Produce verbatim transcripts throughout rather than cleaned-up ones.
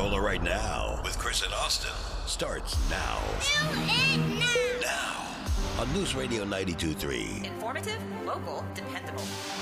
Pensacola right now with Chris and Austin starts now. Do it now. Now on News Radio ninety-two point three. Informative, local, dependable.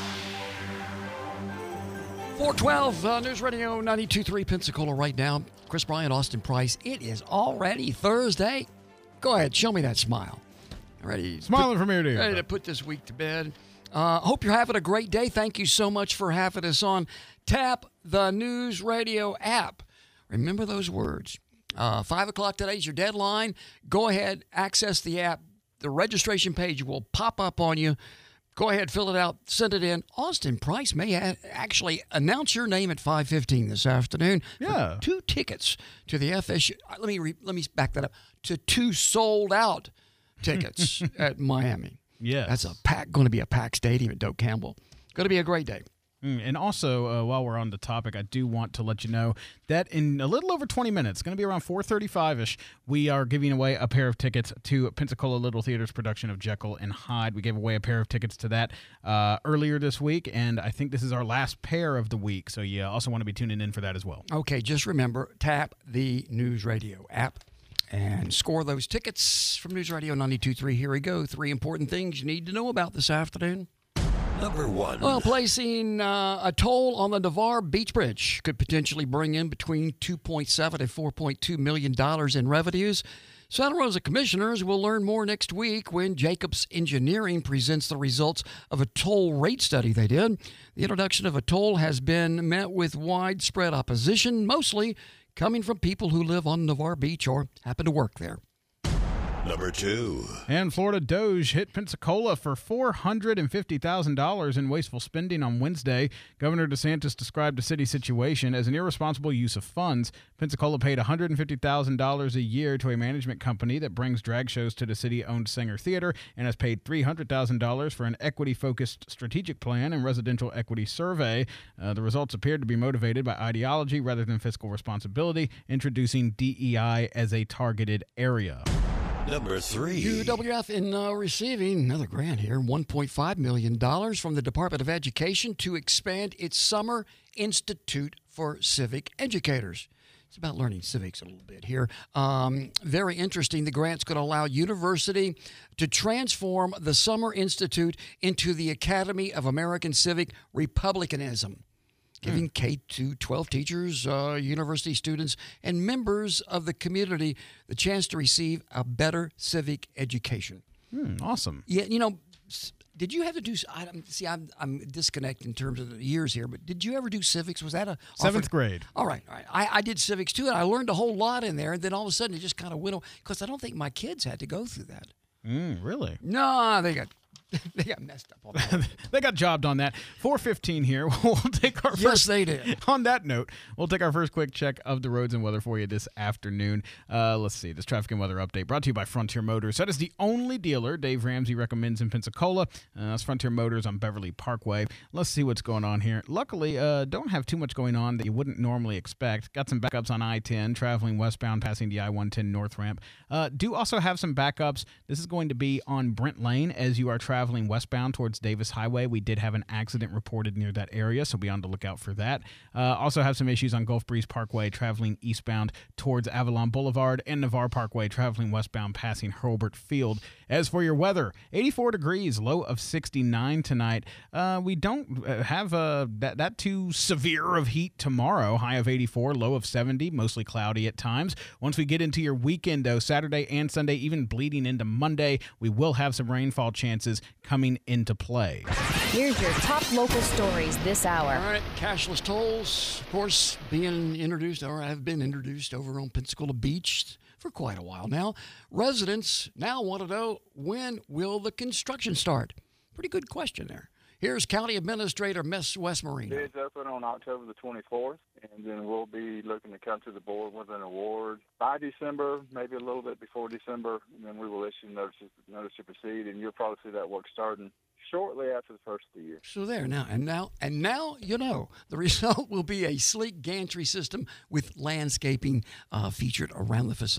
four twelve, uh, News Radio ninety-two point three Pensacola right now. Chris Bryant, Austin Price. It is already Thursday. Go ahead, show me that smile. Ready? Smiling put, from ear to ear. Ready to put this week to bed. Uh, hope you're having a great day. Thank you so much for having us on. Tap the News Radio app. Remember those words. Uh, five o'clock today is your deadline. Go ahead, access the app. The registration page will pop up on you. Go ahead, fill it out, send it in. Austin Price may ha- actually announce your name at five fifteen this afternoon. Yeah. Two tickets to the F S U. uh, Let me re- let me back that up. To two sold-out tickets at Miami. Yes. That's a pack. Going to be a packed stadium at Doak Campbell. Going to be a great day. Mm, and also, uh, while we're on the topic, I do want to let you know that in a little over twenty minutes, going to be around four thirty-five-ish, we are giving away a pair of tickets to Pensacola Little Theater's production of Jekyll and Hyde. We gave away a pair of tickets to that uh, earlier this week, and I think this is our last pair of the week. So you also want to be tuning in for that as well. Okay, just remember, tap the News Radio app and score those tickets from News Radio ninety-two point three. Here we go. Three important things you need to know about this afternoon. Number one. Well, placing uh, a toll on the Navarre Beach Bridge could potentially bring in between two point seven and four point two million dollars in revenues. Santa Rosa commissioners will learn more next week when Jacobs Engineering presents the results of a toll rate study they did. The introduction of a toll has been met with widespread opposition, mostly coming from people who live on Navarre Beach or happen to work there. Number two. And Florida Doge hit Pensacola for four hundred fifty thousand dollars in wasteful spending on Wednesday. Governor DeSantis described the city's situation as an irresponsible use of funds. Pensacola paid one hundred fifty thousand dollars a year to a management company that brings drag shows to the city-owned Sanger Theater and has paid three hundred thousand dollars for an equity-focused strategic plan and residential equity survey. Uh, the results appeared to be motivated by ideology rather than fiscal responsibility, introducing D E I as a targeted area. Number three. U W F in uh, receiving another grant here, one point five million dollars from the Department of Education to expand its Summer Institute for Civic Educators. It's about learning civics a little bit here. Um, very interesting. The grant's going to allow university to transform the Summer Institute into the Academy of American Civic Republicanism, giving K through twelve teachers, uh, university students, and members of the community the chance to receive a better civic education. Hmm, awesome. Yeah, you know, s- did you have to do? I don't- see, I'm I'm disconnected in terms of the years here, but did you ever do civics? Was that a Seventh offered- grade. All right, all right. I, I did civics too, and I learned a whole lot in there. And then all of a sudden, it just kind of went because I don't think my kids had to go through that. Mm, really? No, they got they got messed up on that. They got jobbed on that. four fifteen here. We'll take our Yes, first. they did. On that note, we'll take our first quick check of the roads and weather for you this afternoon. Uh, let's see. This traffic and weather update brought to you by Frontier Motors. That is the only dealer Dave Ramsey recommends in Pensacola. Uh, that's Frontier Motors on Beverly Parkway. Let's see what's going on here. Luckily, uh, don't have too much going on that you wouldn't normally expect. Got some backups on I ten, traveling westbound, passing the I one ten north ramp. Uh, do also have some backups. This is going to be on Brent Lane as you are traveling westbound towards Davis Highway. We did have an accident reported near that area, so be on the lookout for that. Uh, also have some issues on Gulf Breeze Parkway, traveling eastbound towards Avalon Boulevard, and Navarre Parkway, traveling westbound, passing Hurlburt Field. As for your weather, eighty-four degrees, low of sixty-nine tonight. Uh, we don't uh, have uh, that, that too severe of heat tomorrow. High of eighty-four, low of seventy, mostly cloudy at times. Once we get into your weekend, though, Saturday and Sunday, even bleeding into Monday, we will have some rainfall chances coming into play. Here's your top local stories this hour. All right, cashless tolls, of course, being introduced or have been introduced over on Pensacola Beach for quite a while now. Residents now want to know, when will the construction start? Pretty good question there. Here's County Administrator Miss Wes Marino. Bids open on October the twenty-fourth, and then we'll be looking to come to the board with an award by December, maybe a little bit before December, and then we will issue notices, notice to proceed, and you'll probably see that work starting shortly after the first of the year. So there now, and now, and now you know the result will be a sleek gantry system with landscaping uh, featured around the facility.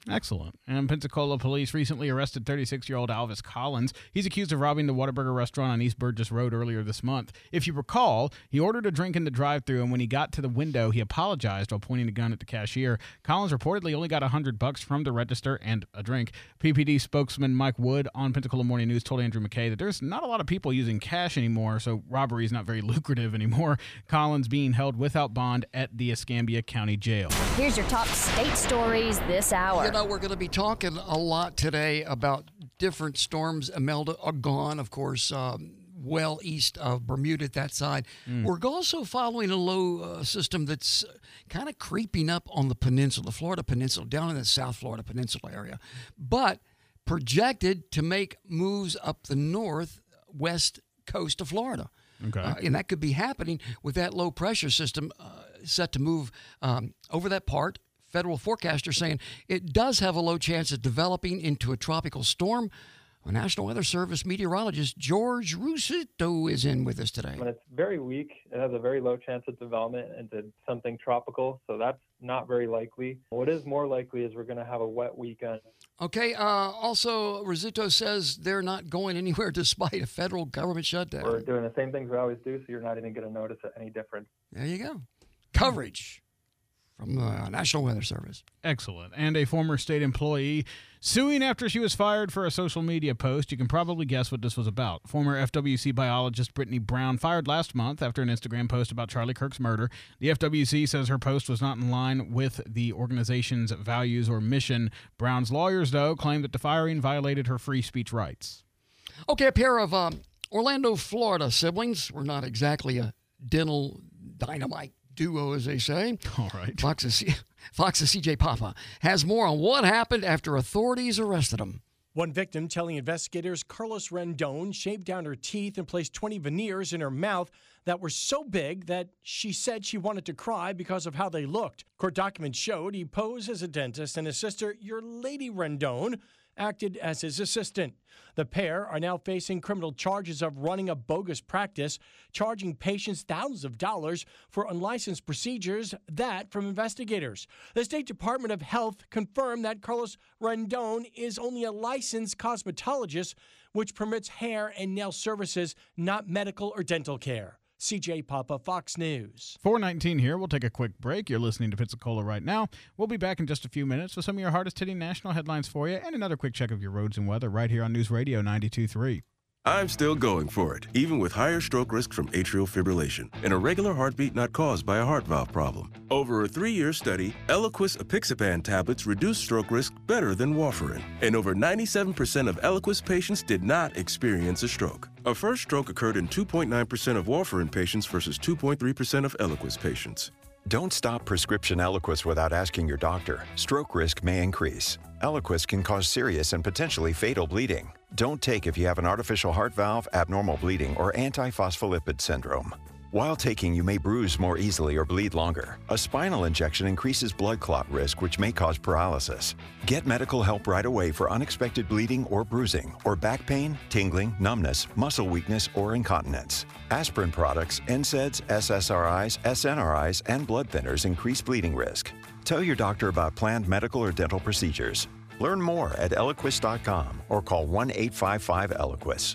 Excellent. And Pensacola police recently arrested thirty-six-year-old Alvis Collins. He's accused of robbing the Whataburger restaurant on East Burgess Road earlier this month. If you recall, he ordered a drink in the drive-thru, and when he got to the window, he apologized while pointing a gun at the cashier. Collins reportedly only got one hundred bucks from the register and a drink. P P D spokesman Mike Wood on Pensacola Morning News told Andrew McKay that there's not a lot of people using cash anymore, so robbery is not very lucrative anymore. Collins being held without bond at the Escambia County Jail. Here's your top state stories this hour. You know, we're going to be talking a lot today about different storms. Imelda are gone, of course, um, well east of Bermuda at that side. Mm. We're also following a low uh, system that's kind of creeping up on the peninsula, the Florida Peninsula, down in the South Florida Peninsula area, but projected to make moves up the northwest coast of Florida. Okay. Uh, and that could be happening with that low pressure system uh, set to move um, over that part. Federal forecasters saying it does have a low chance of developing into a tropical storm. A National Weather Service meteorologist George Rusito is in with us today. When it's very weak, it has a very low chance of development into something tropical, so that's not very likely. What is more likely is we're going to have a wet weekend. Okay. Uh, also, Rusito says they're not going anywhere despite a federal government shutdown. We're doing the same things we always do, so you're not even going to notice any difference. There you go. Coverage from the National Weather Service. Excellent. And a former state employee suing after she was fired for a social media post. You can probably guess what this was about. Former F W C biologist Brittany Brown fired last month after an Instagram post about Charlie Kirk's murder. The F W C says her post was not in line with the organization's values or mission. Brown's lawyers, though, claim that the firing violated her free speech rights. Okay, a pair of um, Orlando, Florida siblings. We're not exactly a dental dynamite duo, as they say. All right. Fox's, Fox's C J Papa has more on what happened after authorities arrested him. One victim telling investigators Carlos Rendon shaved down her teeth and placed twenty veneers in her mouth that were so big that she said she wanted to cry because of how they looked. Court documents showed he posed as a dentist and his sister, Your Lady Rendon, acted as his assistant. The pair are now facing criminal charges of running a bogus practice, charging patients thousands of dollars for unlicensed procedures, that from investigators. The State Department of Health confirmed that Carlos Rendon is only a licensed cosmetologist, which permits hair and nail services, not medical or dental care. C J Papa, Fox News. four nineteen here. We'll take a quick break. You're listening to Pensacola right now. We'll be back in just a few minutes with some of your hardest-hitting national headlines for you and another quick check of your roads and weather right here on News Radio ninety-two point three. I'm still going for it, even with higher stroke risk from atrial fibrillation, an irregular heartbeat not caused by a heart valve problem. Over a three-year study, Eliquis apixaban tablets reduce stroke risk better than warfarin, and over ninety-seven percent of Eliquis patients did not experience a stroke. A first stroke occurred in two point nine percent of warfarin patients versus two point three percent of Eliquis patients. Don't stop prescription Eliquis without asking your doctor. Stroke risk may increase. Eliquis can cause serious and potentially fatal bleeding. Don't take if you have an artificial heart valve, abnormal bleeding, or antiphospholipid syndrome. While taking, you may bruise more easily or bleed longer. A spinal injection increases blood clot risk, which may cause paralysis. Get medical help right away for unexpected bleeding or bruising, or back pain, tingling, numbness, muscle weakness, or incontinence. Aspirin products, N SAIDs, S S R Is, S N R Is, and blood thinners increase bleeding risk. Tell your doctor about planned medical or dental procedures. Learn more at Eliquis dot com or call one eight five five Eliquis.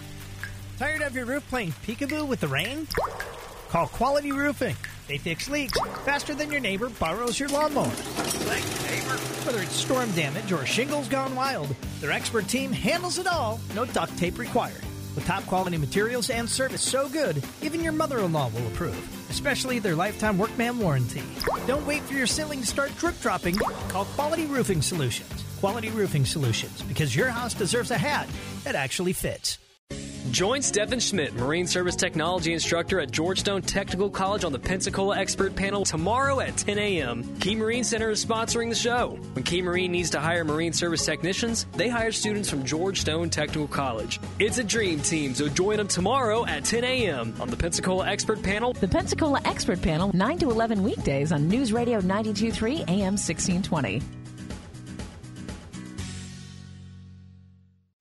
Tired of your roof playing peekaboo with the rain? Call Quality Roofing. They fix leaks faster than your neighbor borrows your lawnmower. Thanks, neighbor. Whether it's storm damage or shingles gone wild, their expert team handles it all. No duct tape required. With top quality materials and service so good, even your mother-in-law will approve, especially their lifetime workman warranty. Don't wait for your ceiling to start drip dropping. Call Quality Roofing Solutions. Quality Roofing Solutions, because your house deserves a hat that actually fits. Join Stephen Schmidt, Marine Service Technology Instructor at Georgetown Technical College on the Pensacola Expert Panel tomorrow at ten a.m. Key Marine Center is sponsoring the show. When Key Marine needs to hire Marine Service technicians, they hire students from Georgetown Technical College. It's a dream team, so join them tomorrow at ten a.m. on the Pensacola Expert Panel. The Pensacola Expert Panel, nine to eleven weekdays on News Radio ninety-two point three A M sixteen twenty.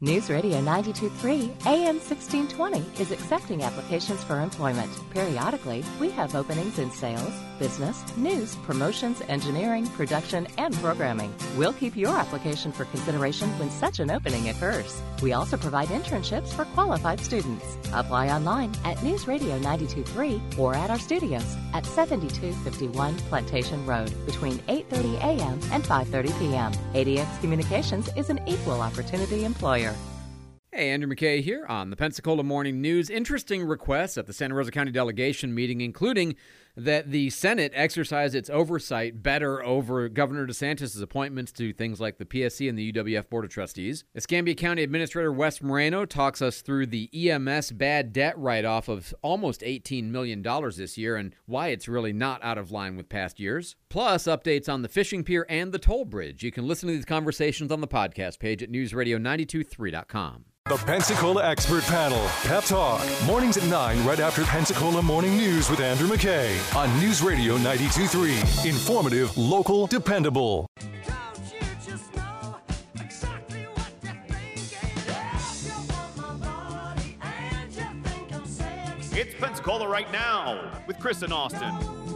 News Radio ninety-two point three A M sixteen twenty is accepting applications for employment. Periodically, we have openings in sales, business, news, promotions, engineering, production, and programming. We'll keep your application for consideration when such an opening occurs. We also provide internships for qualified students. Apply online at News Radio ninety-two point three or at our studios at seventy-two fifty-one Plantation Road between eight thirty a m and five thirty p m A D X Communications is an equal opportunity employer. Hey, Andrew McKay here on the Pensacola Morning News. Interesting requests at the Santa Rosa County delegation meeting, including that the Senate exercise its oversight better over Governor DeSantis' appointments to things like the P S C and the U W F Board of Trustees. Escambia County Administrator Wes Moreno talks us through the E M S bad debt write-off of almost eighteen million dollars this year and why it's really not out of line with past years. Plus, updates on the fishing pier and the toll bridge. You can listen to these conversations on the podcast page at news radio nine two three dot com. The Pensacola Expert Panel, Pep Talk, mornings at nine right after Pensacola Morning News with Andrew McKay on News Radio ninety-two point three. Informative, local, dependable. It's Pensacola Right Now with Chris and Austin.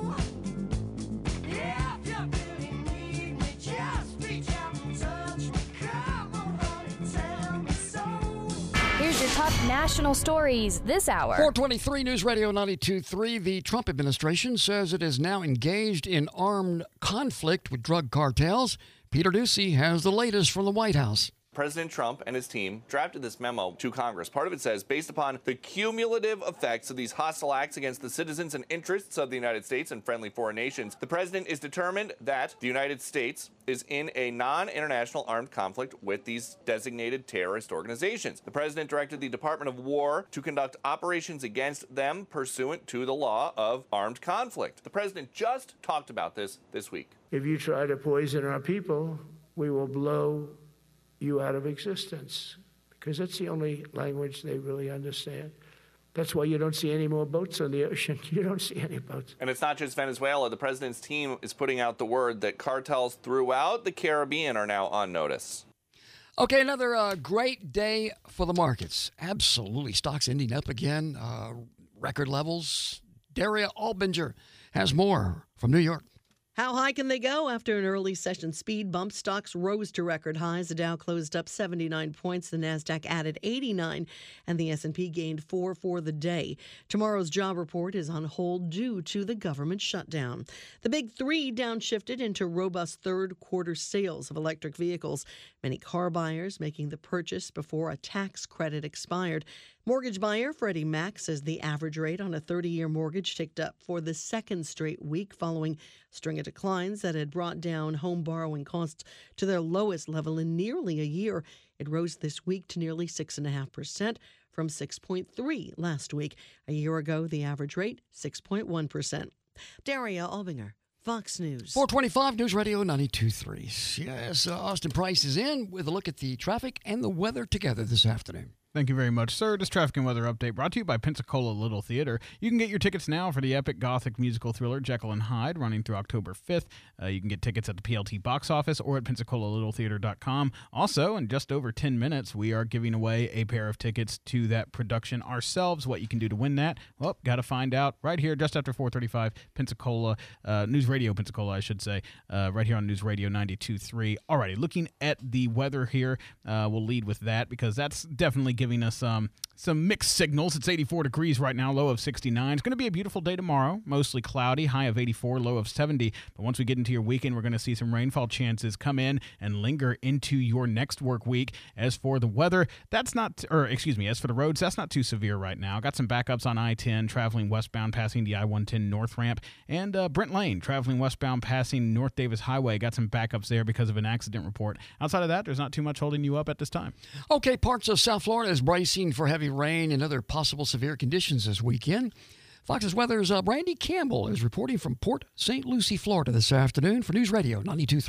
Here's your top national stories this hour. four twenty-three News Radio ninety-two point three. The Trump administration says it is now engaged in armed conflict with drug cartels. Peter Doocy has the latest from the White House. President Trump and his team drafted this memo to Congress. Part of it says, based upon the cumulative effects of these hostile acts against the citizens and interests of the United States and friendly foreign nations, the president is determined that the United States is in a non-international armed conflict with these designated terrorist organizations. The president directed the Department of War to conduct operations against them pursuant to the law of armed conflict. The president just talked about this this week. If you try to poison our people, we will blow you out of existence, because that's the only language they really understand. That's why you don't see any more boats on the ocean. You don't see any boats. And it's not just Venezuela. The president's team is putting out the word that cartels throughout the Caribbean are now on notice. Okay, another uh, great day for the markets. Absolutely. Stocks ending up again. Uh, record levels. Daria Albinger has more from New York. How high can they go? After an early session speed bump, stocks rose to record highs. The Dow closed up seventy-nine points. The Nasdaq added eighty-nine, and the S and P gained four for the day. Tomorrow's job report is on hold due to the government shutdown. The big three downshifted into robust third quarter sales of electric vehicles. Many car buyers making the purchase before a tax credit expired. Mortgage buyer Freddie Mac says the average rate on a thirty-year mortgage ticked up for the second straight week following a string of declines that had brought down home borrowing costs to their lowest level in nearly a year. It rose this week to nearly six point five percent from six point three percent last week. A year ago, the average rate, six point one percent. Daria Albinger, Fox News. four twenty-five News Radio ninety-two point three. Yes, uh, Austin Price is in with a look at the traffic and the weather together this afternoon. Thank you very much, sir. This traffic and weather update brought to you by Pensacola Little Theater. You can get your tickets now for the epic gothic musical thriller Jekyll and Hyde, running through October fifth. Uh, you can get tickets at the P L T box office or at pensacola little theater dot com. Also, in just over ten minutes, we are giving away a pair of tickets to that production ourselves. What you can do to win that? Well, got to find out right here just after four thirty-five, Pensacola, uh, News Radio Pensacola, I should say, uh, right here on News Radio ninety-two point three. Alrighty, looking at the weather here, uh, we'll lead with that because that's definitely giving us um, some mixed signals. It's eighty-four degrees right now, low of sixty-nine. It's going to be a beautiful day tomorrow, mostly cloudy, high of eighty-four, low of seventy. But once we get into your weekend, we're going to see some rainfall chances come in and linger into your next work week. As for the weather, that's not, or excuse me, as for the roads, that's not too severe right now. Got some backups on I ten, traveling westbound, passing the I one ten North Ramp, and uh, Brent Lane, traveling westbound, passing North Davis Highway. Got some backups there because of an accident report. Outside of that, there's not too much holding you up at this time. Okay, parts of South Florida is bracing for heavy rain and other possible severe conditions this weekend. Fox's Weather's uh, Brandy Campbell is reporting from Port Saint Lucie, Florida this afternoon for News Radio ninety-two point three.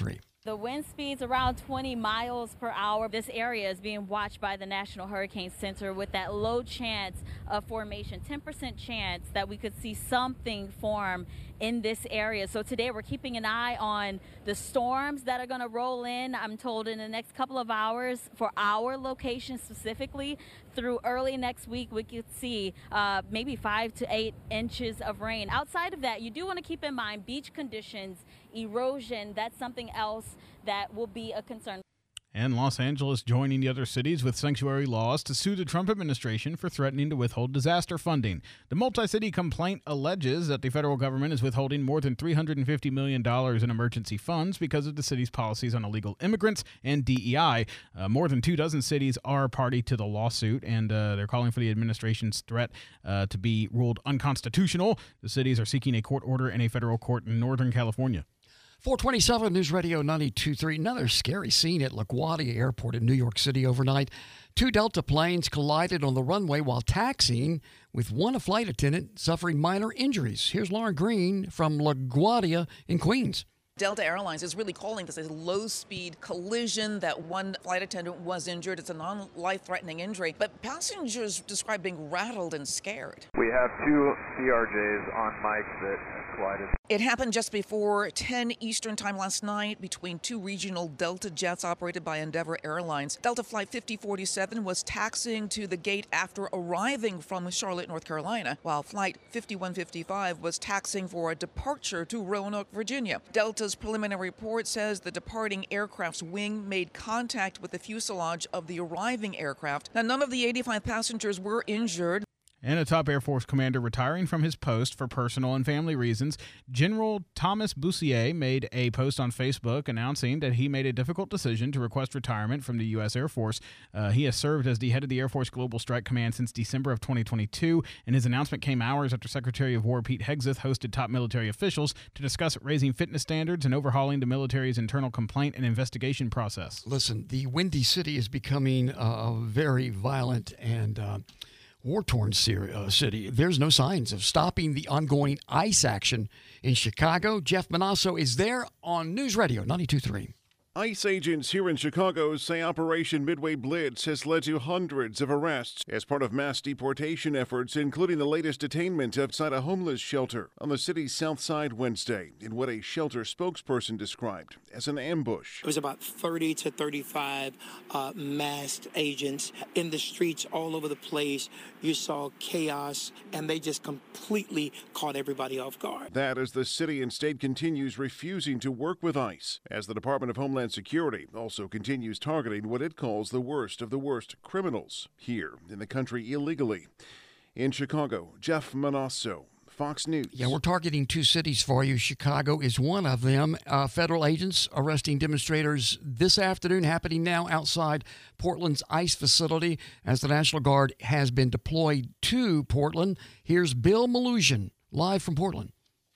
The wind speed's around twenty miles per hour. This area is being watched by the National Hurricane Center with that low chance of formation, ten percent chance that we could see something form in this area. So today we're keeping an eye on the storms that are going to roll in, I'm told, in the next couple of hours for our location specifically. Through early next week, we could see uh, maybe five to eight inches of rain. Outside of that, you do want to keep in mind beach conditions, erosion. That's something else that will be a concern. And Los Angeles joining the other cities with sanctuary laws to sue the Trump administration for threatening to withhold disaster funding. The multi-city complaint alleges that the federal government is withholding more than three hundred fifty million dollars in emergency funds because of the city's policies on illegal immigrants and D E I. Uh, more than two dozen cities are party to the lawsuit, and uh, they're calling for the administration's threat uh, to be ruled unconstitutional. The cities are seeking a court order in a federal court in Northern California. four twenty-seven News Radio ninety-two point three. Another scary scene at LaGuardia Airport in New York City overnight. Two Delta planes collided on the runway while taxiing, with one flight attendant suffering minor injuries. Here's Lauren Green from LaGuardia in Queens. Delta Airlines is really calling this a low-speed collision. That one flight attendant was injured. It's a non-life-threatening injury, but passengers describe being rattled and scared. We have two C R Js on mic that collided. It happened just before ten Eastern time last night between two regional Delta jets operated by Endeavor Airlines. Delta Flight fifty forty-seven was taxiing to the gate after arriving from Charlotte, North Carolina, while Flight fifty-one fifty-five was taxiing for a departure to Roanoke, Virginia. Delta's preliminary report says the departing aircraft's wing made contact with the fuselage of the arriving aircraft. Now, none of the eighty-five passengers were injured. And a top Air Force commander retiring from his post for personal and family reasons. General Thomas Bussier made a post on Facebook announcing that he made a difficult decision to request retirement from the U S Air Force. Uh, he has served as the head of the Air Force Global Strike Command since December of twenty twenty-two, and his announcement came hours after Secretary of War Pete Hegseth hosted top military officials to discuss raising fitness standards and overhauling the military's internal complaint and investigation process. Listen, the Windy City is becoming a very violent and Uh, war-torn city. There's no signs of stopping the ongoing ICE action in Chicago. Jeff Manasso is there on News Radio ninety-two point three. ICE agents here in Chicago say Operation Midway Blitz has led to hundreds of arrests as part of mass deportation efforts, including the latest detainment outside a homeless shelter on the city's south side Wednesday in what a shelter spokesperson described as an ambush. It was about thirty to thirty-five uh, masked agents in the streets all over the place. You saw chaos, and they just completely caught everybody off guard. That as the city and state continues refusing to work with ICE, as the Department of Homeland Security also continues targeting what it calls the worst of the worst criminals here in the country illegally. In Chicago, Jeff Manasso, Fox News. Yeah, we're targeting two cities for you. Chicago is one of them. Uh, federal agents arresting demonstrators this afternoon, happening now outside Portland's ICE facility as the National Guard has been deployed to Portland. Here's Bill Malusian, live from Portland.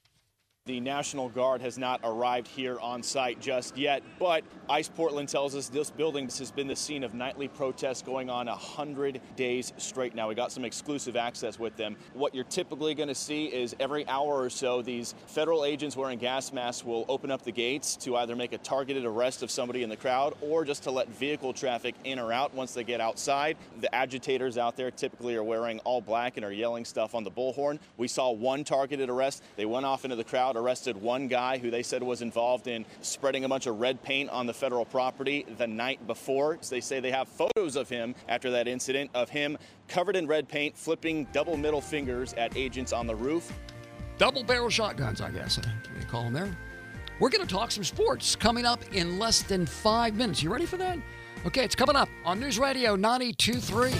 The National Guard has not arrived here on site just yet, but ICE Portland tells us this building has been the scene of nightly protests going on one hundred days straight now. We got some exclusive access with them. What you're typically going to see is every hour or so, these federal agents wearing gas masks will open up the gates to either make a targeted arrest of somebody in the crowd or just to let vehicle traffic in or out once they get outside. The agitators out there typically are wearing all black and are yelling stuff on the bullhorn. We saw one targeted arrest. They went off into the crowd, arrested one guy who they said was involved in spreading a bunch of red paint on the federal property the night before. So they say they have photos of him after that incident, of him covered in red paint, flipping double middle fingers at agents on the roof. Double barrel shotguns, I guess they call them there. We're going to talk some sports coming up in less than five minutes. You ready for that? Okay, it's coming up on News Radio ninety-two point three.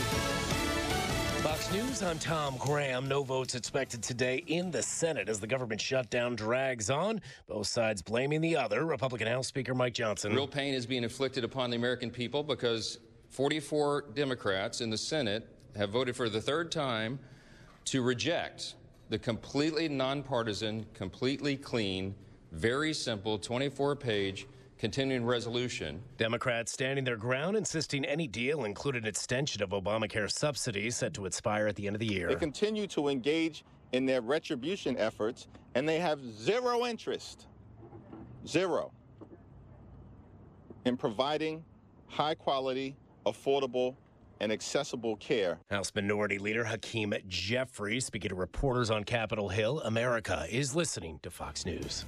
Fox News, I'm Tom Graham. No votes expected today in the Senate as the government shutdown drags on. Both sides blaming the other. Republican House Speaker Mike Johnson. Real pain is being inflicted upon the American people because forty-four Democrats in the Senate have voted for the third time to reject the completely nonpartisan, completely clean, very simple twenty-four page continuing resolution. Democrats standing their ground, insisting any deal include an extension of Obamacare subsidies set to expire at the end of the year. They continue to engage in their retribution efforts, and they have zero interest, zero, in providing high-quality, affordable, and accessible care. House Minority Leader Hakeem Jeffries speaking to reporters on Capitol Hill. America is listening to Fox News.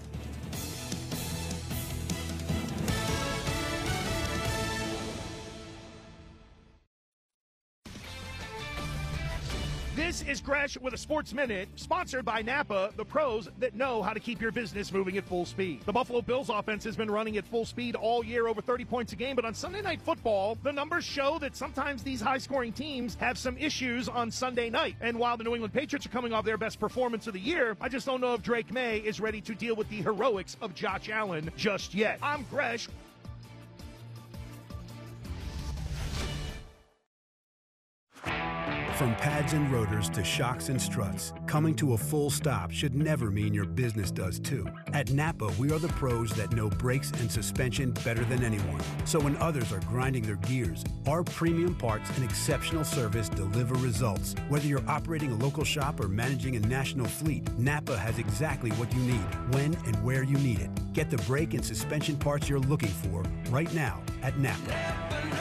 This is Gresh with a Sports Minute, sponsored by Napa, the pros that know how to keep your business moving at full speed. The Buffalo Bills offense has been running at full speed all year, over thirty points a game, but on Sunday Night Football, the numbers show that sometimes these high-scoring teams have some issues on Sunday night. And while the New England Patriots are coming off their best performance of the year, I just don't know if Drake May is ready to deal with the heroics of Josh Allen just yet. I'm Gresh. From pads and rotors to shocks and struts, coming to a full stop should never mean your business does too. At Napa, we are the pros that know brakes and suspension better than anyone. So when others are grinding their gears, our premium parts and exceptional service deliver results. Whether you're operating a local shop or managing a national fleet, Napa has exactly what you need, when and where you need it. Get the brake and suspension parts you're looking for right now at Napa.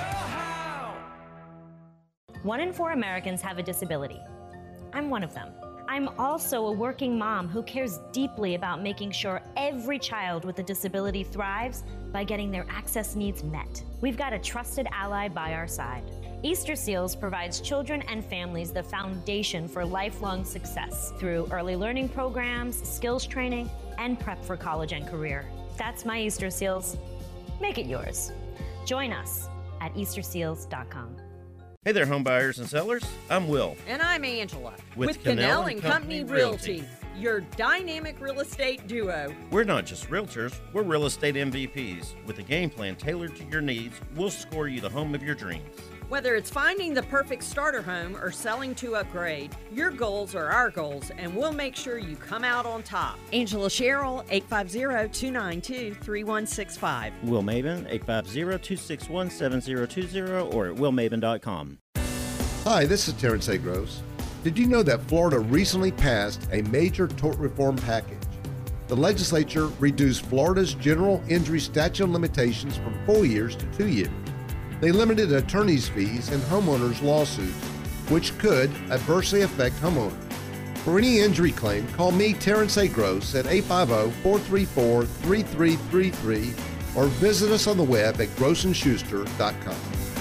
One in four Americans have a disability. I'm one of them. I'm also a working mom who cares deeply about making sure every child with a disability thrives by getting their access needs met. We've got a trusted ally by our side. Easter Seals provides children and families the foundation for lifelong success through early learning programs, skills training, and prep for college and career. That's my Easter Seals. Make it yours. Join us at easter seals dot com. Hey there, home buyers and sellers. I'm Will. And I'm Angela. With, With Cannell Cannell and and Company Company Realty. Realty, your dynamic real estate duo. We're not just realtors, we're real estate M V Ps. With a game plan tailored to your needs, we'll score you the home of your dreams. Whether it's finding the perfect starter home or selling to upgrade, your goals are our goals, and we'll make sure you come out on top. Angela Sherrill, eight five zero, two nine two, three one six five. Will Maben, eight five zero, two six one, seven zero two zero or at will maben dot com. Hi, this is Terrence A. Gross. Did you know that Florida recently passed a major tort reform package? The legislature reduced Florida's general injury statute of limitations from four years to two years. They limited attorney's fees in homeowners' lawsuits, which could adversely affect homeowners. For any injury claim, call me, Terrence A. Gross, at eight five zero, four three four, three three three three or visit us on the web at gross and schuster dot com.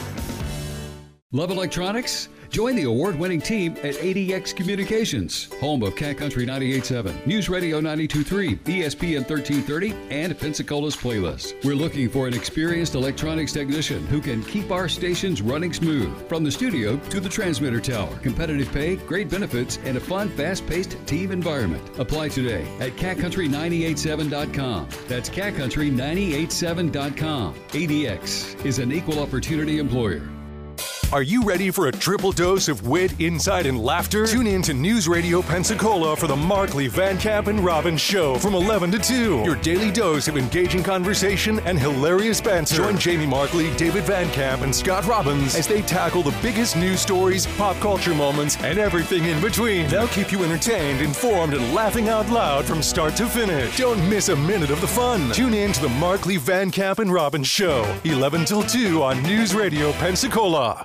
Love electronics? Join the award-winning team at A D X Communications, home of Cat Country ninety-eight point seven, News Radio ninety-two point three, E S P N thirteen thirty, and Pensacola's Playlist. We're looking for an experienced electronics technician who can keep our stations running smooth, from the studio to the transmitter tower. Competitive pay, great benefits, and a fun, fast-paced team environment. Apply today at cat country nine eight seven dot com. That's cat country nine eight seven dot com. A D X is an equal opportunity employer. Are you ready for a triple dose of wit, insight, and laughter? Tune in to News Radio Pensacola for the Markley, Van Camp, and Robbins Show from eleven to two. Your daily dose of engaging conversation and hilarious banter. Join Jamie Markley, David Van Camp, and Scott Robbins as they tackle the biggest news stories, pop culture moments, and everything in between. They'll keep you entertained, informed, and laughing out loud from start to finish. Don't miss a minute of the fun. Tune in to the Markley, Van Camp, and Robbins Show, eleven till two on News Radio Pensacola.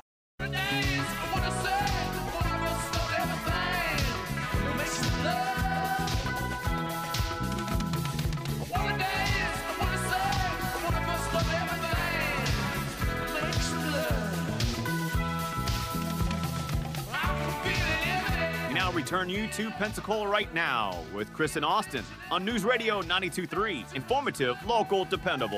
Return you to Pensacola right now with Chris and Austin on News Radio ninety-two point three. Informative, local, dependable.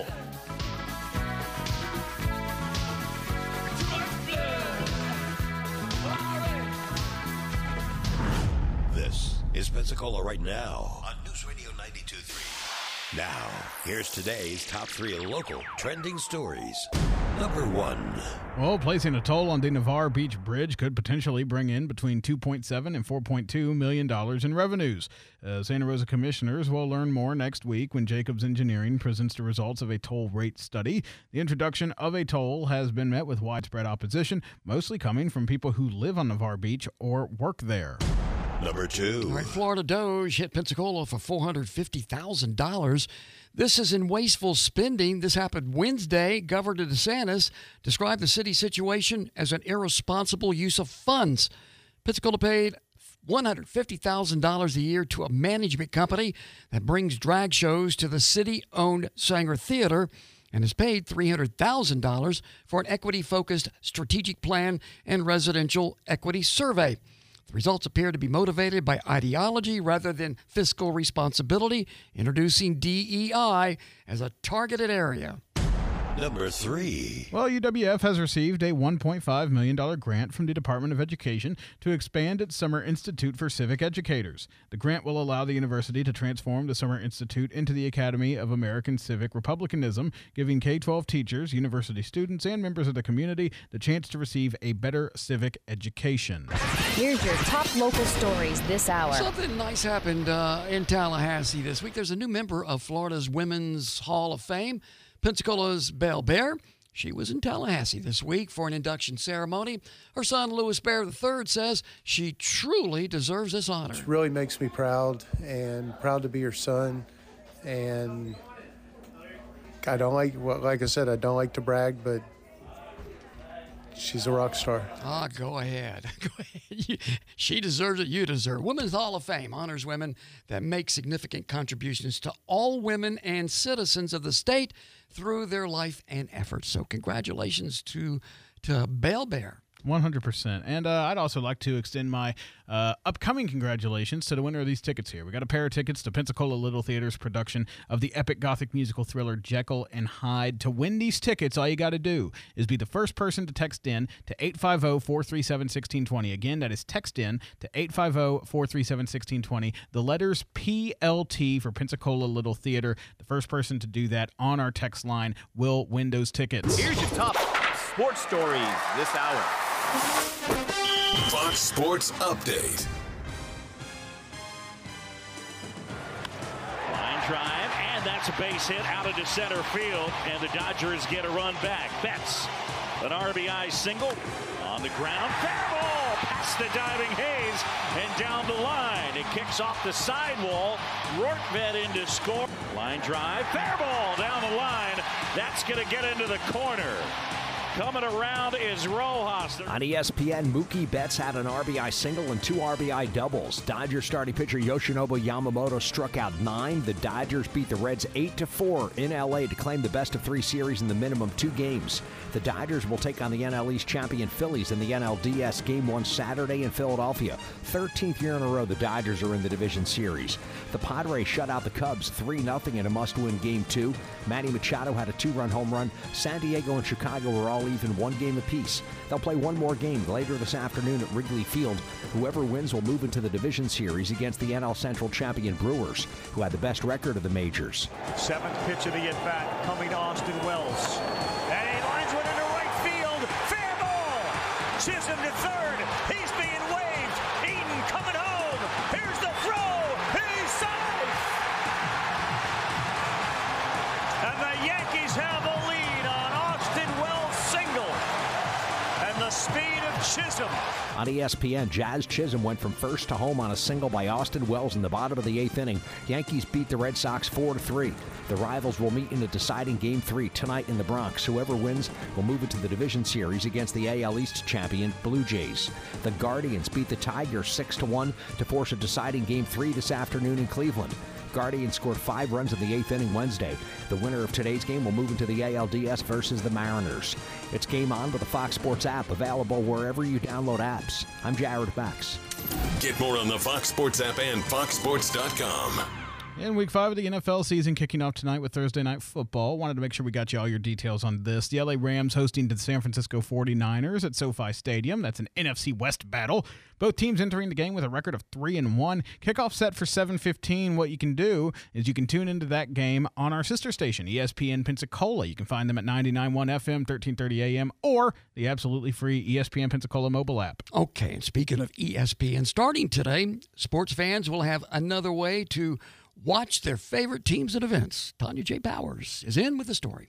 This is Pensacola right now on News Radio ninety-two point three. Now, here's today's top three local trending stories. Number one. Well, placing a toll on the Navarre Beach Bridge could potentially bring in between two point seven and four point two million dollars in revenues. Uh, Santa Rosa commissioners will learn more next week when Jacobs Engineering presents the results of a toll rate study. The introduction of a toll has been met with widespread opposition, mostly coming from people who live on Navarre Beach or work there. Number two. All right, Florida Doge hit Pensacola for four hundred fifty thousand dollars. This is in wasteful spending. This happened Wednesday. Governor DeSantis described the city situation as an irresponsible use of funds. Pensacola paid one hundred fifty thousand dollars a year to a management company that brings drag shows to the city-owned Sanger Theater and has paid three hundred thousand dollars for an equity-focused strategic plan and residential equity survey. The results appear to be motivated by ideology rather than fiscal responsibility, introducing D E I as a targeted area. Number three. Well, U W F has received a one point five million dollars grant from the Department of Education to expand its Summer Institute for Civic Educators. The grant will allow the university to transform the Summer Institute into the Academy of American Civic Republicanism, giving K twelve teachers, university students, and members of the community the chance to receive a better civic education. Here's your top local stories this hour. Something nice happened uh, in Tallahassee this week. There's a new member of Florida's Women's Hall of Fame, Pensacola's Belle Bear. She was in Tallahassee this week for an induction ceremony. Her son, Louis Bear the third, says she truly deserves this honor. It really makes me proud, and proud to be her son. And I don't like, well, like I said, I don't like to brag, but she's a rock star. Ah, go ahead. Go ahead. She deserves it. You deserve it. Women's Hall of Fame honors women that make significant contributions to all women and citizens of the state through their life and efforts. So congratulations to, to Belle Bear. one hundred percent. And uh, I'd also like to extend my uh, upcoming congratulations to the winner of these tickets here. We got a pair of tickets to Pensacola Little Theater's production of the epic gothic musical thriller Jekyll and Hyde. To win these tickets, all you got to do is be the first person to text in to eight five zero, four three seven, one six two zero. Again, that is text in to eight five zero, four three seven, one six two zero. The letters P L T for Pensacola Little Theater. The first person to do that on our text line will win those tickets. Here's your top sports stories this hour. Fox Sports Update. Line drive, and that's a base hit out into center field, and the Dodgers get a run back. Betts, an R B I single on the ground. Fair ball past the diving Hayes and down the line. It kicks off the sidewall. Rortvedt in to score. Line drive, fair ball down the line. That's going to get into the corner. Coming around is Rojas. On E S P N, Mookie Betts had an R B I single and two R B I doubles. Dodgers starting pitcher Yoshinobu Yamamoto struck out nine. The Dodgers beat the Reds eight to four in L A to claim the best of three series in the minimum two games. The Dodgers will take on the N L East champion Phillies in the N L D S Game one Saturday in Philadelphia. thirteenth year in a row the Dodgers are in the division series. The Padres shut out the Cubs three nothing in a must-win Game two. Manny Machado had a two-run home run. San Diego and Chicago were all even one game apiece. They'll play one more game later this afternoon at Wrigley Field. Whoever wins will move into the division series against the N L Central champion Brewers, who had the best record of the majors. Seventh pitch of the at-bat coming to Austin Wells. And he lines one into right field. Fair ball. Chisholm to third. He's being waved. Eaton coming home. Here's the throw. He's safe. And the Yankees have a lead on Austin Wells' single. And the speed of Chisholm. On E S P N, Jazz Chisholm went from first to home on a single by Austin Wells in the bottom of the eighth inning. Yankees beat the Red Sox four to three. The rivals will meet in a deciding Game three tonight in the Bronx. Whoever wins will move into the division series against the A L East champion Blue Jays. The Guardians beat the Tigers six to one to force a deciding Game three this afternoon in Cleveland. Guardians scored five runs in the eighth inning Wednesday. The winner of today's game will move into the A L D S versus the Mariners. It's Game On with the Fox Sports app, available wherever you download apps. I'm Jared Bex. Get more on the Fox Sports app and fox sports dot com. In week five of the N F L season kicking off tonight with Thursday Night Football. Wanted to make sure we got you all your details on this. The L A Rams hosting the San Francisco forty-niners at SoFi Stadium. That's an N F C West battle. Both teams entering the game with a record of three and one. Kickoff set for seven fifteen. What you can do is you can tune into that game on our sister station, E S P N Pensacola. You can find them at ninety-nine point one F M, thirteen thirty A M, or the absolutely free E S P N Pensacola mobile app. Okay, and speaking of E S P N, starting today, sports fans will have another way to watch their favorite teams and events. Tanya J. Powers is in with the story.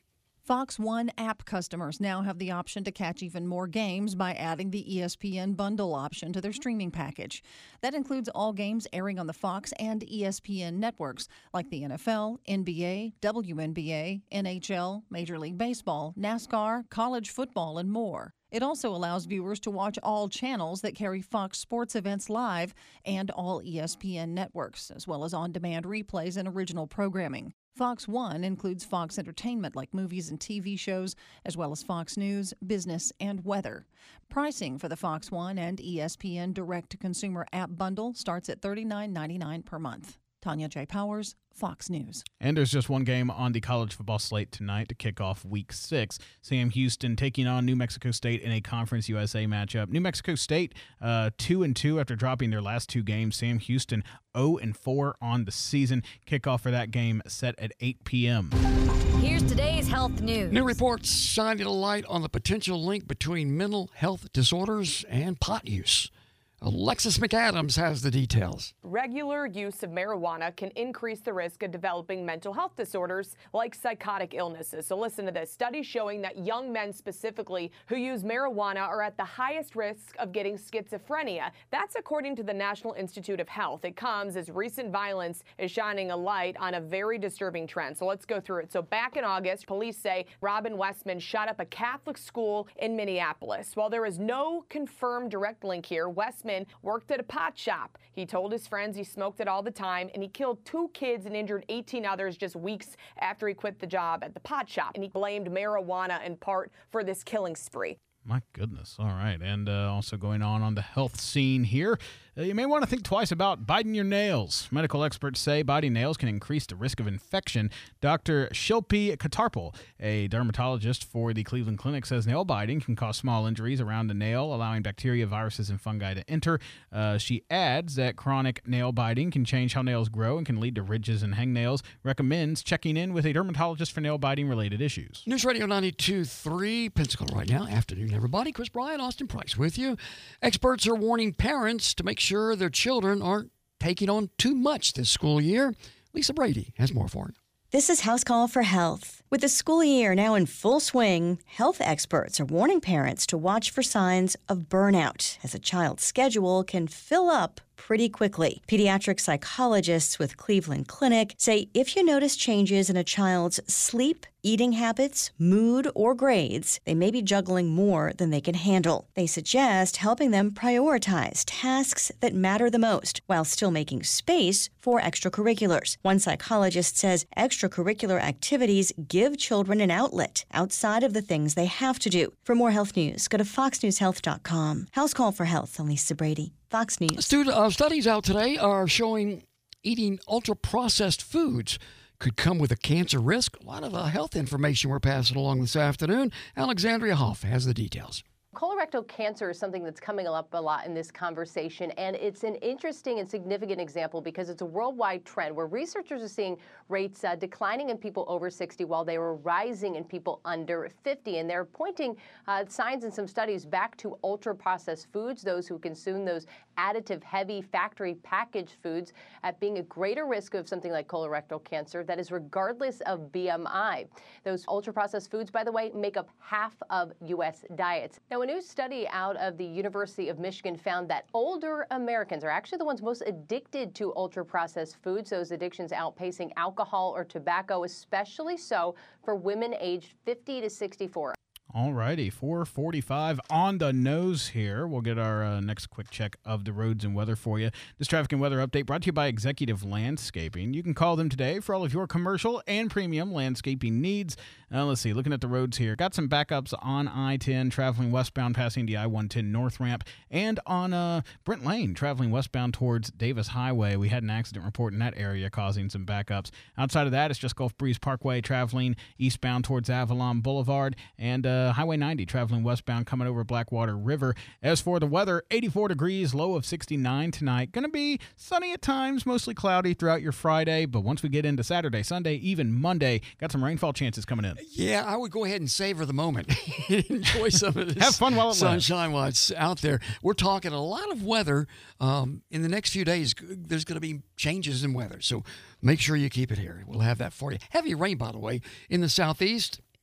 Fox One app customers now have the option to catch even more games by adding the E S P N bundle option to their streaming package. That includes all games airing on the Fox and E S P N networks, like the N F L, N B A, W N B A, N H L, Major League Baseball, NASCAR, college football, and more. It also allows viewers to watch all channels that carry Fox Sports events live and all E S P N networks, as well as on-demand replays and original programming. Fox One includes Fox Entertainment like movies and T V shows, as well as Fox News, business, and weather. Pricing for the Fox One and E S P N direct-to-consumer app bundle starts at thirty-nine ninety-nine per month. Tanya J. Powers, Fox News. And there's just one game on the college football slate tonight to kick off week six. Sam Houston taking on New Mexico State in a Conference U S A matchup. New Mexico State, uh, two and two after dropping their last two games. Sam Houston, oh and four on the season. Kickoff for that game set at eight p.m. Here's today's health news. New reports shining a light on the potential link between mental health disorders and pot use. Alexis McAdams has the details. Regular use of marijuana can increase the risk of developing mental health disorders like psychotic illnesses. So listen to this. Studies showing that young men specifically who use marijuana are at the highest risk of getting schizophrenia. That's according to the National Institute of Health. It comes as recent violence is shining a light on a very disturbing trend. So let's go through it. So back in August, police say Robin Westman shot up a Catholic school in Minneapolis. While there is no confirmed direct link here, Westman worked at a pot shop. He told his friends he smoked it all the time, and he killed two kids and injured eighteen others just weeks after he quit the job at the pot shop. And he blamed marijuana in part for this killing spree. My goodness. All right. And uh, also going on on the health scene here, uh, you may want to think twice about biting your nails. Medical experts say biting nails can increase the risk of infection. Doctor Shilpi Katarpal, a dermatologist for the Cleveland Clinic, says nail biting can cause small injuries around the nail, allowing bacteria, viruses, and fungi to enter. Uh, she adds that chronic nail biting can change how nails grow and can lead to ridges and hangnails. Recommends checking in with a dermatologist for nail biting related issues. News Radio ninety-two point three, Pensacola right now. Afternoon, everybody. Chris Bryant, Austin Price with you. Experts are warning parents to make sure their children aren't taking on too much this school year. Lisa Brady has more for you. This is House Call for Health. With the school year now in full swing, health experts are warning parents to watch for signs of burnout, as a child's schedule can fill up pretty quickly. Pediatric psychologists with Cleveland Clinic say if you notice changes in a child's sleep, eating habits, mood, or grades, they may be juggling more than they can handle. They suggest helping them prioritize tasks that matter the most while still making space for extracurriculars. One psychologist says extracurricular activities give children an outlet outside of the things they have to do. For more health news, go to fox news health dot com. House Call for Health, I'm Lisa Brady, Fox News. Student, uh, studies out today are showing eating ultra-processed foods could come with a cancer risk. A lot of uh, health information we're passing along this afternoon. Alexandria Hoff has the details. Colorectal cancer is something that's coming up a lot in this conversation, and it's an interesting and significant example because it's a worldwide trend where researchers are seeing rates uh, declining in people over sixty while they were rising in people under fifty. And they're pointing uh, signs in some studies back to ultra-processed foods, those who consume those additive, heavy, factory packaged foods, at being a greater risk of something like colorectal cancer. That is regardless of B M I. Those ultra-processed foods, by the way, make up half of U S diets. Now, a new study out of the University of Michigan found that older Americans are actually the ones most addicted to ultra-processed foods, those addictions outpacing alcohol or tobacco, especially so for women aged fifty to sixty-four. All righty, four forty-five on the nose here. We'll get our uh, next quick check of the roads and weather for you. This traffic and weather update brought to you by Executive Landscaping. You can call them today for all of your commercial and premium landscaping needs. Uh, let's see, looking at the roads here. Got some backups on I ten traveling westbound passing the I one ten north ramp, and on uh, Brent Lane traveling westbound towards Davis Highway. We had an accident report in that area causing some backups. Outside of that, it's just Gulf Breeze Parkway traveling eastbound towards Avalon Boulevard, and uh, Uh, Highway ninety traveling westbound coming over Blackwater River. As for the weather, eighty-four degrees, low of sixty-nine tonight. Going to be sunny at times, mostly cloudy throughout your Friday. But once we get into Saturday, Sunday, even Monday, got some rainfall chances coming in. Yeah, I would go ahead and savor the moment. Enjoy some of this Have fun while it sunshine while it's out there. We're talking a lot of weather. Um, in the next few days, there's going to be changes in weather. So make sure you keep it here. We'll have that for you. Heavy rain, by the way, in the southeast.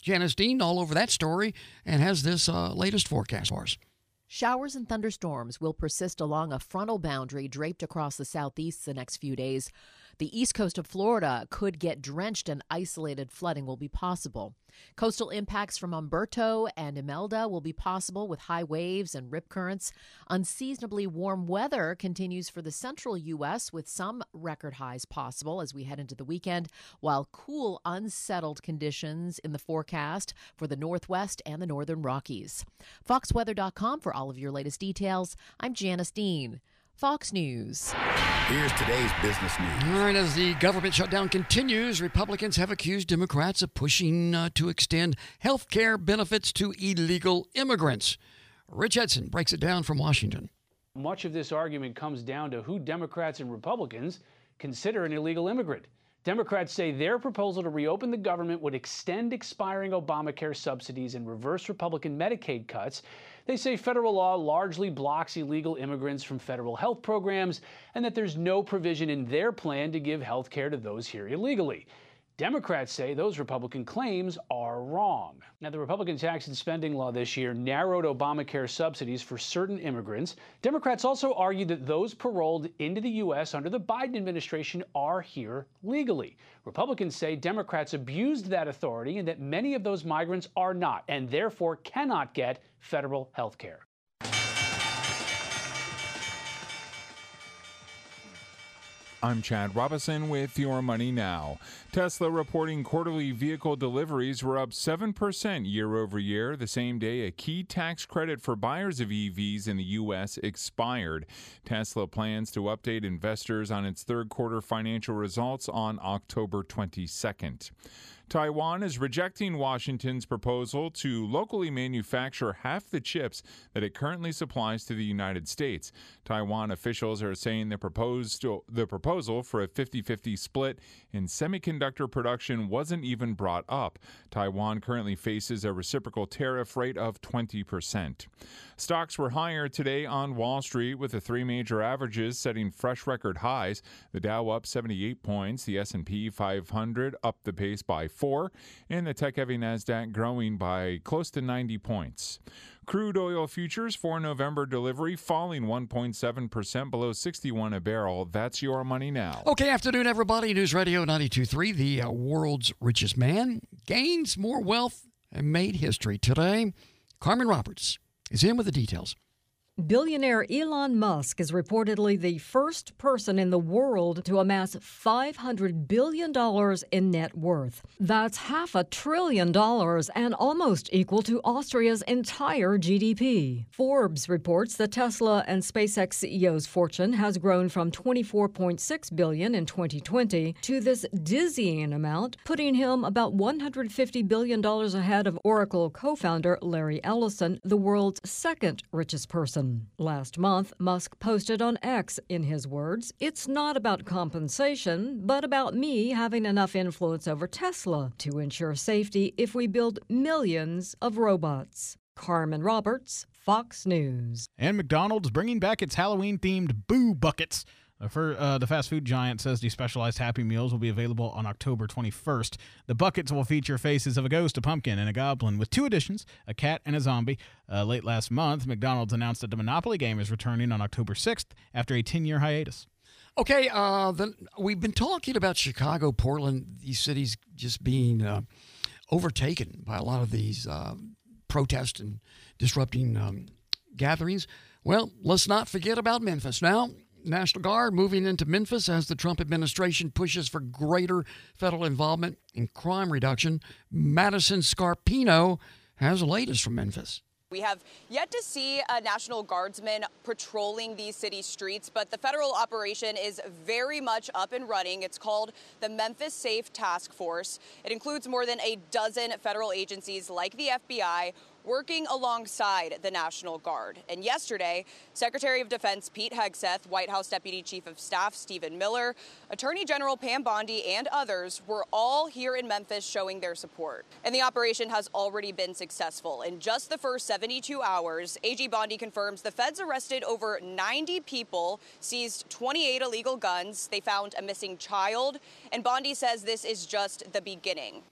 Janice Dean all over that story and has this uh, latest forecast for us. Showers and thunderstorms will persist along a frontal boundary draped across the southeast the next few days. The east coast of Florida could get drenched and isolated flooding will be possible. Coastal impacts from Umberto and Imelda will be possible with high waves and rip currents. Unseasonably warm weather continues for the central U S with some record highs possible as we head into the weekend, while cool, unsettled conditions in the forecast for the Northwest and the Northern Rockies. Fox Weather dot com for all of your latest details. I'm Janice Dean. Fox News. Here's today's business news. All right, as the government shutdown continues, Republicans have accused Democrats of pushing uh, to extend health care benefits to illegal immigrants. Rich Edson breaks it down from Washington. Much of this argument comes down to who Democrats and Republicans consider an illegal immigrant. Democrats say their proposal to reopen the government would extend expiring Obamacare subsidies and reverse Republican Medicaid cuts. They say federal law largely blocks illegal immigrants from federal health programs and that there's no provision in their plan to give health care to those here illegally. Democrats say those Republican claims are wrong. Now, the Republican tax and spending law this year narrowed Obamacare subsidies for certain immigrants. Democrats also argued that those paroled into the U S under the Biden administration are here legally. Republicans say Democrats abused that authority and that many of those migrants are not and therefore cannot get federal health care. I'm Chad Robinson with Your Money Now. Tesla reporting quarterly vehicle deliveries were up seven percent year over year, the same day a key tax credit for buyers of E Vs in the U S expired. Tesla plans to update investors on its third quarter financial results on October twenty-second. Taiwan is rejecting Washington's proposal to locally manufacture half the chips that it currently supplies to the United States. Taiwan officials are saying the proposed the proposal for a fifty-fifty split in semiconductor production wasn't even brought up. Taiwan currently faces a reciprocal tariff rate of twenty percent. Stocks were higher today on Wall Street, with the three major averages setting fresh record highs. The Dow up seventy-eight points, the S and P five hundred up the pace by four, and the tech-heavy NASDAQ growing by close to ninety points. Crude oil futures for November delivery falling one point seven percent below sixty-one a barrel. That's Your Money Now. Okay, afternoon, everybody. News Radio ninety-two point three, the uh, world's richest man gains more wealth and made history today. Carmen Roberts is in with the details. Billionaire Elon Musk is reportedly the first person in the world to amass five hundred billion dollars in net worth. That's half a trillion dollars and almost equal to Austria's entire G D P. Forbes reports the Tesla and SpaceX C E O's fortune has grown from twenty-four point six billion dollars in twenty twenty to this dizzying amount, putting him about one hundred fifty billion dollars ahead of Oracle co-founder Larry Ellison, the world's second richest person. Last month, Musk posted on X, in his words, "It's not about compensation, but about me having enough influence over Tesla to ensure safety if we build millions of robots." Carmen Roberts, Fox News. And McDonald's bringing back its Halloween-themed Boo Buckets. The, fir- uh, the fast food giant says the specialized Happy Meals will be available on October twenty-first. The buckets will feature faces of a ghost, a pumpkin, and a goblin, with two additions, a cat and a zombie. Uh, late last month, McDonald's announced that the Monopoly game is returning on October sixth after a ten-year hiatus. Okay, uh, the, we've been talking about Chicago, Portland, these cities just being uh, overtaken by a lot of these uh, protests and disrupting um, gatherings. Well, let's not forget about Memphis now. National Guard moving into Memphis as the Trump administration pushes for greater federal involvement in crime reduction. Madison Scarpino has the latest from Memphis. We have yet to see a National Guardsman patrolling these city streets, but the federal operation is very much up and running. It's called the Memphis Safe Task Force. It includes more than a dozen federal agencies like the F B I working alongside the National Guard. And yesterday, Secretary of Defense Pete Hegseth, White House Deputy Chief of Staff Stephen Miller, Attorney General Pam Bondi, and others were all here in Memphis showing their support. And the operation has already been successful. In just the first seventy-two hours, A G Bondi confirms the feds arrested over ninety people, seized twenty-eight illegal guns. They found a missing child, and Bondi says this is just the beginning.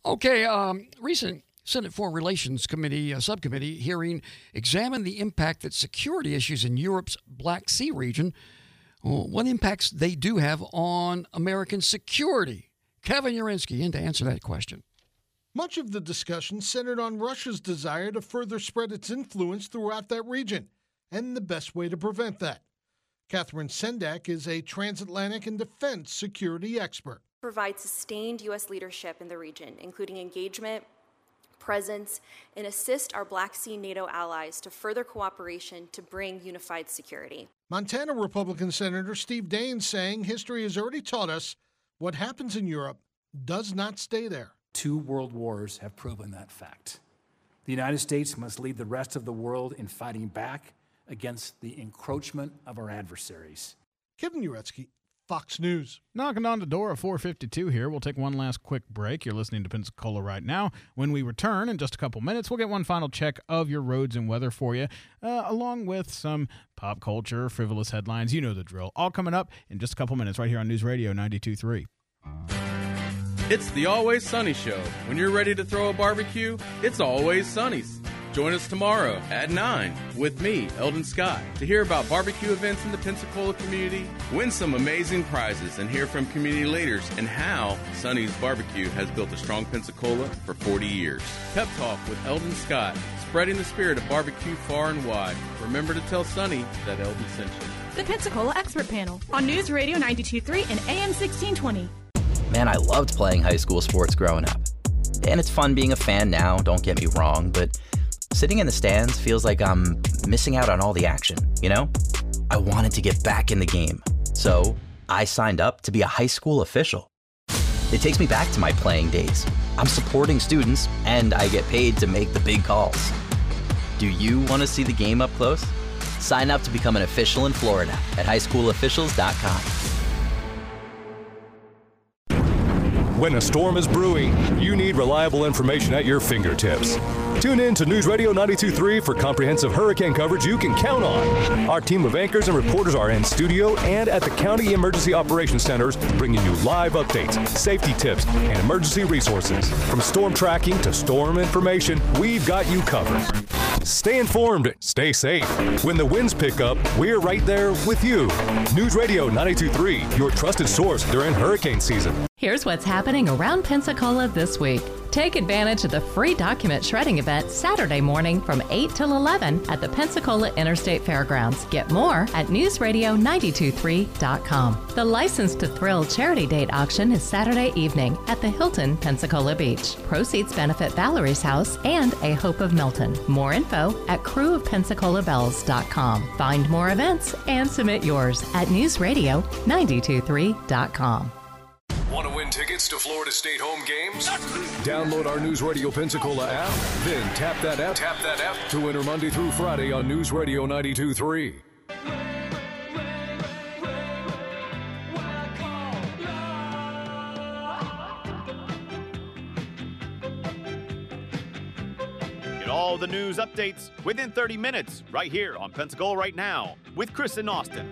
Okay, um, recent Senate Foreign Relations Committee uh, subcommittee hearing examined the impact that security issues in Europe's Black Sea region, well, what impacts they do have on American security. Kevin Urinsky in to answer that question. Much of the discussion centered on Russia's desire to further spread its influence throughout that region and the best way to prevent that. Catherine Sendak is a transatlantic and defense security expert. Provide sustained U S leadership in the region, including engagement, presence, and assist our Black Sea NATO allies to further cooperation to bring unified security. Montana Republican Senator Steve Daines saying history has already taught us what happens in Europe does not stay there. Two world wars have proven that fact. The United States must lead the rest of the world in fighting back against the encroachment of our adversaries. Kevin Uretsky, Fox News. Knocking on the door of four fifty-two here. We'll take one last quick break. You're listening to Pensacola right now. When we return in just a couple minutes, we'll get one final check of your roads and weather for you, uh, along with some pop culture, frivolous headlines. You know the drill. All coming up in just a couple minutes right here on News Radio ninety-two point three. It's the Always Sunny Show. When you're ready to throw a barbecue, it's Always Sunny's. Join us tomorrow at nine with me, Eldon Scott, to hear about barbecue events in the Pensacola community, win some amazing prizes, and hear from community leaders and how Sunny's Barbecue has built a strong Pensacola for forty years. Pep Talk with Eldon Scott, spreading the spirit of barbecue far and wide. Remember to tell Sunny that Eldon sent you. The Pensacola Expert Panel on News Radio ninety-two point three and A M sixteen twenty. Man, I loved playing high school sports growing up. And it's fun being a fan now, don't get me wrong, but sitting in the stands feels like I'm missing out on all the action, you know? I wanted to get back in the game, so I signed up to be a high school official. It takes me back to my playing days. I'm supporting students, and I get paid to make the big calls. Do you want to see the game up close? Sign up to become an official in Florida at high school officials dot com. When a storm is brewing, you need reliable information at your fingertips. Tune in to News Radio ninety-two point three for comprehensive hurricane coverage you can count on. Our team of anchors and reporters are in studio and at the County Emergency Operations Centers, bringing you live updates, safety tips, and emergency resources. From storm tracking to storm information, we've got you covered. Stay informed, stay safe. When the winds pick up, we're right there with you. News Radio ninety-two point three, your trusted source during hurricane season. Here's what's happening around Pensacola this week. Take advantage of the free document shredding event Saturday morning from eight till eleven at the Pensacola Interstate Fairgrounds. Get more at news radio nine two three dot com. The License to Thrill charity date auction is Saturday evening at the Hilton Pensacola Beach. Proceeds benefit Valerie's House and A Hope of Milton. More info at crew of pensacola bells dot com. Find more events and submit yours at news radio nine two three dot com. Want to win tickets to Florida State home games? Download our News Radio Pensacola app, then tap that app, tap that app to enter Monday through Friday on News Radio ninety-two point three. Get all the news updates within thirty minutes right here on Pensacola Right Now with Chris and Austin.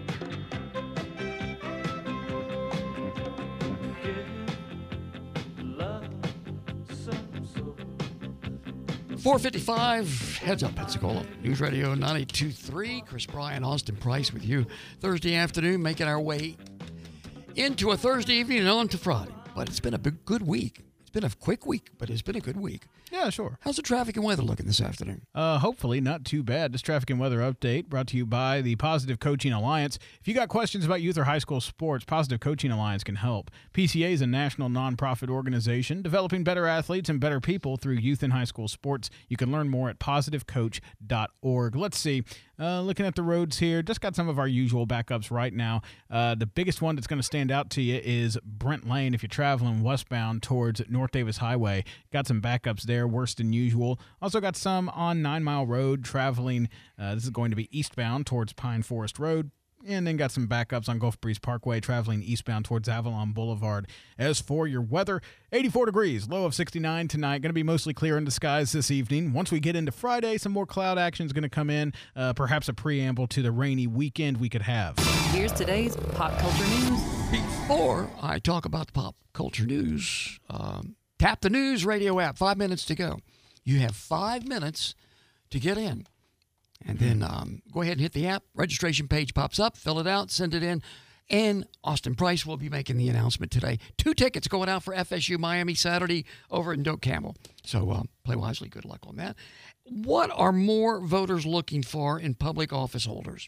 four fifty-five, heads up Pensacola. News Radio ninety-two point three. Chris Bryan, Austin Price with you. Thursday afternoon, making our way into a Thursday evening and on to Friday. But it's been a big, good week. It's been a quick week, but it's been a good week. Yeah, sure. How's the traffic and weather looking this afternoon? Uh, hopefully not too bad. This traffic and weather update brought to you by the Positive Coaching Alliance. If you got questions about youth or high school sports, Positive Coaching Alliance can help. P C A is a national nonprofit organization developing better athletes and better people through youth and high school sports. You can learn more at positive coach dot org. Let's see. Uh, looking at the roads here, just got some of our usual backups right now. Uh, the biggest one that's going to stand out to you is Brent Lane. If you're traveling westbound towards North Davis Highway, got some backups there, worse than usual. Also got some on Nine Mile Road traveling. Uh, this is going to be eastbound towards Pine Forest Road. And then got some backups on Gulf Breeze Parkway traveling eastbound towards Avalon Boulevard. As for your weather, eighty-four degrees, low of sixty-nine tonight. Going to be mostly clear in the skies this evening. Once we get into Friday, some more cloud action is going to come in. Uh, perhaps a preamble to the rainy weekend we could have. Here's today's pop culture news. Before I talk about the pop culture news, um, Tap the News Radio app. Five minutes to go. You have five minutes to get in. And then um, go ahead and hit the app. Registration page pops up. Fill it out. Send it in. And Austin Price will be making the announcement today. Two tickets going out for F S U Miami Saturday over in Doak Campbell. So uh, play wisely. Good luck on that. What are more voters looking for in public office holders?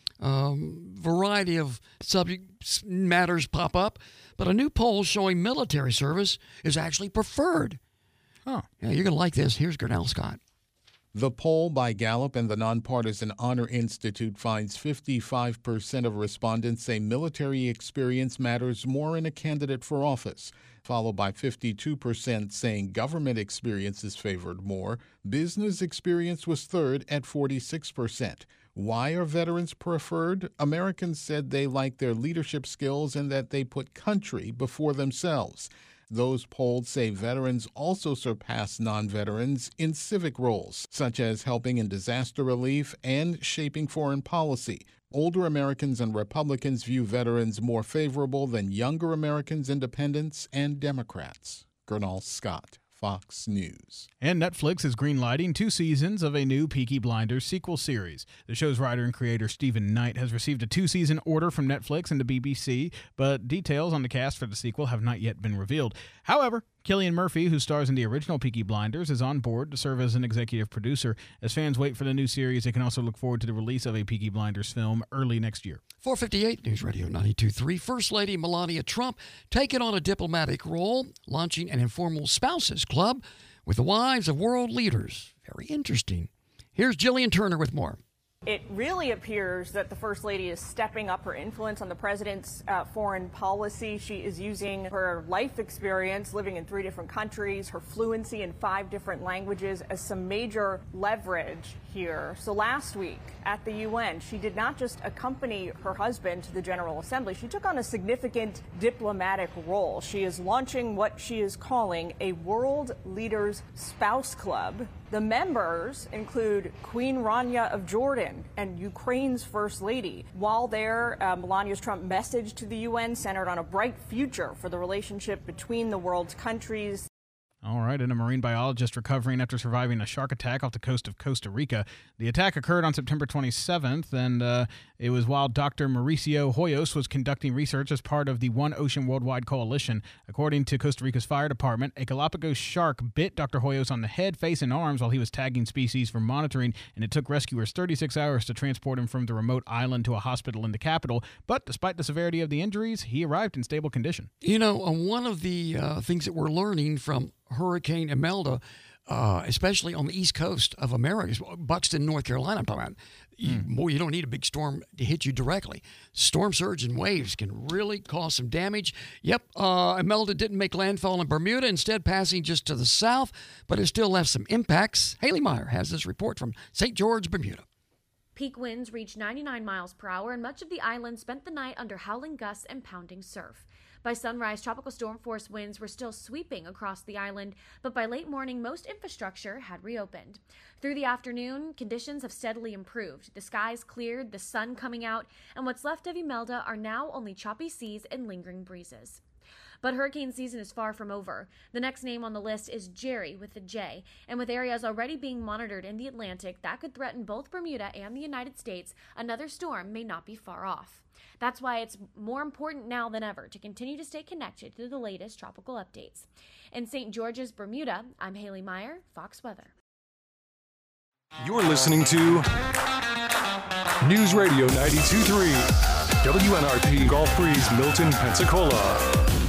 Um, variety of subject matters pop up, but a new poll showing military service is actually preferred. Oh, yeah, you're going to like this. Here's Gernell Scott. The poll by Gallup and the Nonpartisan Honor Institute finds fifty-five percent of respondents say military experience matters more in a candidate for office, followed by fifty-two percent saying government experience is favored more. Business experience was third at forty-six percent. Why are veterans preferred? Americans said they like their leadership skills and that they put country before themselves. Those polled say veterans also surpass non-veterans in civic roles, such as helping in disaster relief and shaping foreign policy. Older Americans and Republicans view veterans more favorable than younger Americans, independents, and Democrats. Gernell Scott, Fox News. And Netflix is greenlighting two seasons of a new Peaky Blinders sequel series. The show's writer and creator Stephen Knight has received a two-season order from Netflix and the B B C, but details on the cast for the sequel have not yet been revealed. However, Cillian Murphy, who stars in the original Peaky Blinders, is on board to serve as an executive producer. As fans wait for the new series, they can also look forward to the release of a Peaky Blinders film early next year. four fifty-eight News Radio ninety-two point three. First Lady Melania Trump taking on a diplomatic role, launching an informal spouses club with the wives of world leaders. Very interesting. Here's Jillian Turner with more. It really appears that the First Lady is stepping up her influence on the president's uh, foreign policy. She is using her life experience, living in three different countries, her fluency in five different languages as some major leverage here. So last week at the U N, she did not just accompany her husband to the General Assembly, she took on a significant diplomatic role. She is launching what she is calling a World Leaders Spouse Club. The members include Queen Rania of Jordan and Ukraine's First Lady. While there, uh, Melania Trump's message to the U N centered on a bright future for the relationship between the world's countries. All right, and a marine biologist recovering after surviving a shark attack off the coast of Costa Rica. The attack occurred on September twenty-seventh, and uh, it was while Doctor Mauricio Hoyos was conducting research as part of the One Ocean Worldwide Coalition. According to Costa Rica's fire department, a Galapagos shark bit Doctor Hoyos on the head, face, and arms while he was tagging species for monitoring, and it took rescuers thirty-six hours to transport him from the remote island to a hospital in the capital. But despite the severity of the injuries, he arrived in stable condition. You know, uh, one of the uh, things that we're learning from Hurricane Imelda, uh, especially on the east coast of America, Buxton, North Carolina, I'm talking about. You, mm. Boy, you don't need a big storm to hit you directly. Storm surge and waves can really cause some damage. Yep, uh, Imelda didn't make landfall in Bermuda, instead passing just to the south, but it still left some impacts. Haley Meyer has this report from Saint George, Bermuda. Peak winds reached ninety-nine miles per hour, and much of the island spent the night under howling gusts and pounding surf. By sunrise, tropical storm force winds were still sweeping across the island, but by late morning, most infrastructure had reopened. Through the afternoon, conditions have steadily improved. The skies cleared, the sun coming out, and what's left of Imelda are now only choppy seas and lingering breezes. But hurricane season is far from over. The next name on the list is Jerry with a J, and with areas already being monitored in the Atlantic that could threaten both Bermuda and the United States, another storm may not be far off. That's why it's more important now than ever to continue to stay connected to the latest tropical updates. In Saint George's, Bermuda, I'm Haley Meyer, Fox Weather. You're listening to News Radio ninety-two point three, W N R P Gulf Breeze, Milton, Pensacola.